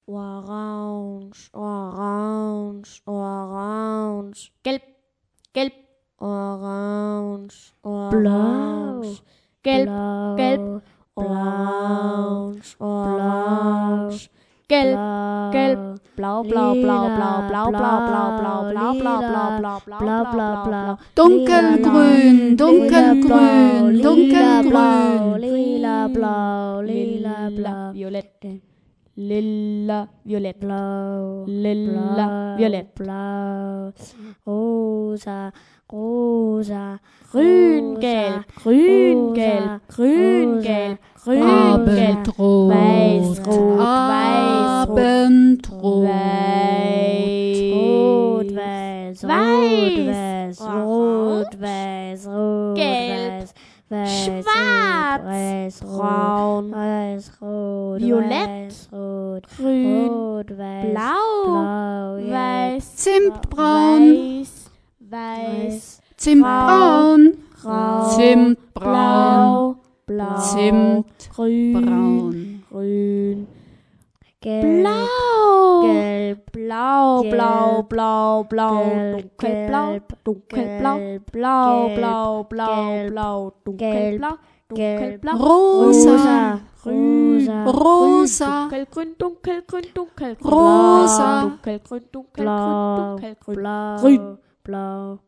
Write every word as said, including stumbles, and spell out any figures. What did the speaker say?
Orange, orange, orange. Gelb, gelb, orange, orange. Gelb, Blau, gelb, orange, orange. Gelb, gelb, blau, blau, blau, blau, blau, blau, blau, blau, blau, blau, blau, blau, blau, blau, blau. Dunkelgrün, dunkelgrün, dunkelgrün. lila, blau, lila, Lila, blau, violett. Lila, violett. blau, Lila, violett. blau, rosa, rosa, Grün, gelb, grün, gelb, grün, gelb, grün, gelb. Abendrot, Weiß, rot, weiß, rot. Abendrot, rot, Weiß, weiß, Weiß, rot, weiß, orange, rot, gelb, weiß, weiß, schwarz, rot, weiß, rot, braun, weiß, rot, violett, weiß, rot, grün, rot, weiß, blau, blau, gelb, weiß, Zimtbraun, weiß, weiß, Zimtbraun, grau, Zimtbraun, blau, blau, grün, Zimtbraun. grün, gelb, blau, gelb, blau, gelb, blau, blau, blau, gelb, dunkelblau, gelb, dunkelblau, gelb, blau, gelb, blau, blau, gelb, blau, gelb, dunkelblau, gelb, dunkelblau, Rosa, grün, rosa, rosa, dunkelgrün, dunkelgrün, dunkelgrün, rosa, dunkelgrün, dunkelgrün, blau, dunkelgrün, blau, grün, blau,